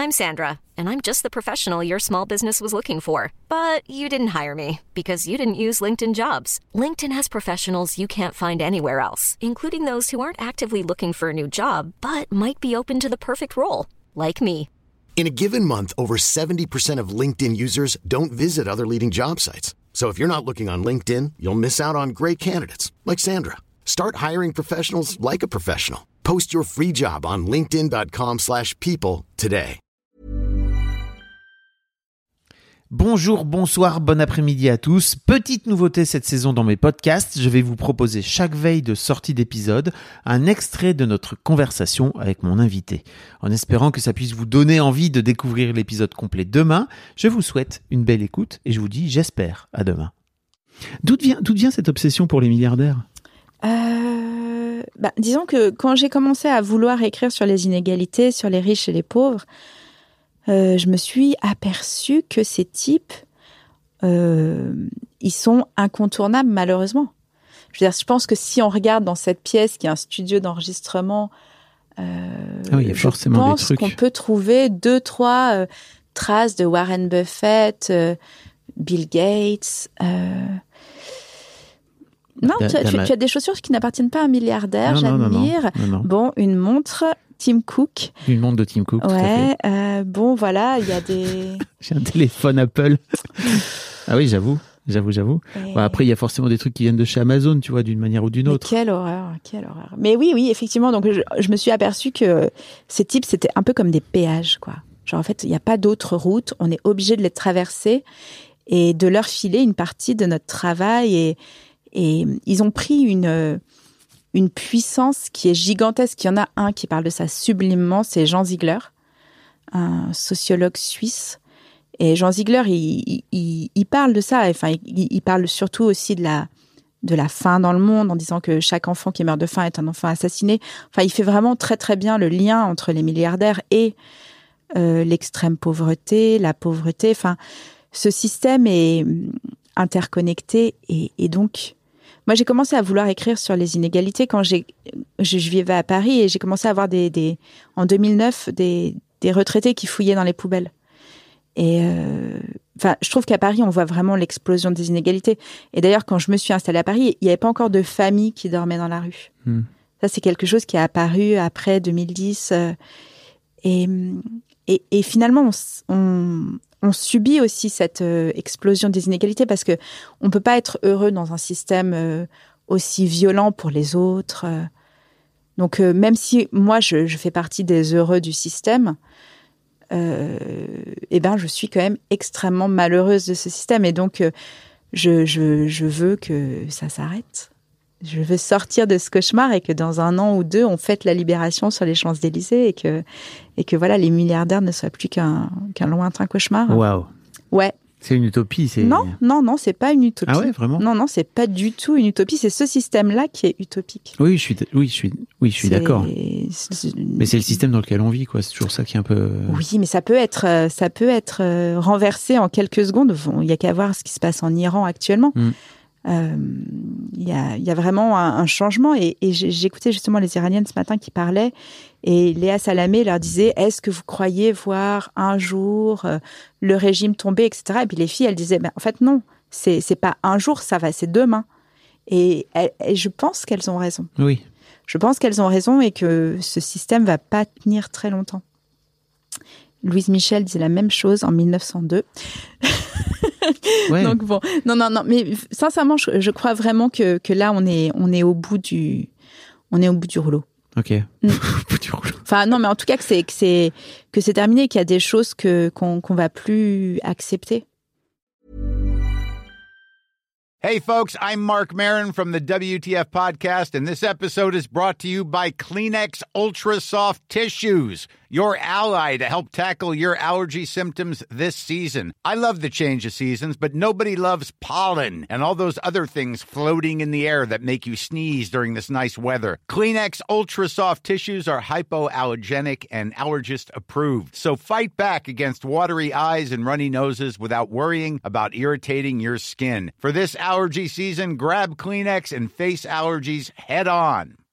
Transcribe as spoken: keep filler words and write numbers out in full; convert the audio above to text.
I'm Sandra, and I'm just the professional your small business was looking for. But you didn't hire me because you didn't use LinkedIn Jobs. LinkedIn has professionals you can't find anywhere else, including those who aren't actively looking for a new job, but might be open to the perfect role, like me. In a given month, over seventy percent of LinkedIn users don't visit other leading job sites. So if you're not looking on LinkedIn, you'll miss out on great candidates like Sandra. Start hiring professionals like a professional. Post your free job on linkedin.com slash people today. Bonjour, bonsoir, bon après-midi à tous. Petite nouveauté cette saison dans mes podcasts, je vais vous proposer chaque veille de sortie d'épisode un extrait de notre conversation avec mon invité. En espérant que ça puisse vous donner envie de découvrir l'épisode complet demain, je vous souhaite une belle écoute et je vous dis j'espère à demain. D'où vient, d'où vient cette obsession pour les milliardaires ? euh, bah, Disons que quand j'ai commencé à vouloir écrire sur les inégalités, sur les riches et les pauvres, Euh, je me suis aperçue que ces types, euh, ils sont incontournables malheureusement. Je veux dire, je pense que si on regarde dans cette pièce qui est un studio d'enregistrement, euh, ah oui, il y a forcément je pense des trucs. qu'on peut trouver deux, trois euh, traces de Warren Buffett, euh, Bill Gates. Euh... Non, da, tu, tu, ma... tu as des chaussures qui n'appartiennent pas à un milliardaire, non, j'admire. Non, non, non, non. Bon, une montre Tim Cook. Une montre de Tim Cook, ouais, tout à fait. Euh, bon, voilà, il y a des... J'ai un téléphone Apple. Ah oui, j'avoue, j'avoue, j'avoue. Et... Bon, après, il y a forcément des trucs qui viennent de chez Amazon, tu vois, d'une manière ou d'une autre. Mais quelle horreur, quelle horreur. Mais oui, oui, effectivement, donc je, je me suis aperçue que ces types, c'était un peu comme des péages, quoi. Genre, en fait, il n'y a pas d'autre route, on est obligé de les traverser et de leur filer une partie de notre travail. Et, et ils ont pris une... une puissance qui est gigantesque. Il y en a un qui parle de ça sublimement, c'est Jean Ziegler, un sociologue suisse. Et Jean Ziegler, il, il, il parle de ça. Enfin, il, il parle surtout aussi de la, de la faim dans le monde, en disant que chaque enfant qui meurt de faim est un enfant assassiné. Enfin, il fait vraiment très très bien le lien entre les milliardaires et euh, l'extrême pauvreté, la pauvreté. Enfin, ce système est interconnecté et, et donc... Moi, j'ai commencé à vouloir écrire sur les inégalités quand j'ai, je, je vivais à Paris et j'ai commencé à avoir des, des en deux mille neuf des, des retraités qui fouillaient dans les poubelles. Et euh, enfin, je trouve qu'à Paris, on voit vraiment l'explosion des inégalités. Et d'ailleurs, quand je me suis installée à Paris, il n'y avait pas encore de familles qui dormaient dans la rue. Mmh. Ça, c'est quelque chose qui est apparu après deux mille dix. Euh, et, et, et finalement, on, on On subit aussi cette euh, explosion des inégalités parce que on peut pas être heureux dans un système euh, aussi violent pour les autres. Euh. Donc, euh, même si moi, je, je fais partie des heureux du système, euh, eh ben, je suis quand même extrêmement malheureuse de ce système. Et donc, euh, je, je, je veux que ça s'arrête. Je veux sortir de ce cauchemar et que dans un an ou deux, on fête la libération sur les Champs-Élysées et que, et que voilà, les milliardaires ne soient plus qu'un, qu'un lointain cauchemar. Waouh. Ouais. C'est une utopie. C'est... Non, non, non, c'est pas une utopie. Ah ouais, vraiment ? Non, non, c'est pas du tout une utopie. C'est ce système-là qui est utopique. Oui, je suis, oui, je suis, oui, je suis c'est... d'accord. C'est... Mais c'est le système dans lequel on vit, quoi. C'est toujours ça qui est un peu. Oui, mais ça peut être, ça peut être renversé en quelques secondes. Il y a qu'à voir ce qui se passe en Iran actuellement. Mm. Euh, il y a, y a vraiment un, un changement et, et j'écoutais justement les Iraniennes ce matin qui parlaient et Léa Salamé leur disait « Est-ce que vous croyez voir un jour euh, le régime tomber, et cetera » Et puis les filles, elles disaient bah, « En fait, non, c'est, c'est pas un jour, ça va, c'est demain. » Et, et je pense qu'elles ont raison. Oui. Je pense qu'elles ont raison et que ce système va pas tenir très longtemps. Louise Michel disait la même chose en mille neuf cent deux. Ouais. Donc bon, non, non, non, mais sincèrement, je, je crois vraiment que, que là, on est, on est au bout du, on est au bout du rouleau. Ok. Mm. Au bout du rouleau. Enfin, non, mais en tout cas, que c'est, que c'est, que c'est terminé, qu'il y a des choses que, qu'on, qu'on va plus accepter. Hey, folks, I'm Mark Maron from the W T F Podcast, and this episode is brought to you by Kleenex Ultra Soft Tissues, your ally to help tackle your allergy symptoms this season. I love the change of seasons, but nobody loves pollen and all those other things floating in the air that make you sneeze during this nice weather. Kleenex Ultra Soft Tissues are hypoallergenic and allergist approved, so fight back against watery eyes and runny noses without worrying about irritating your skin. For this allergy season, grab Kleenex and face allergies head on.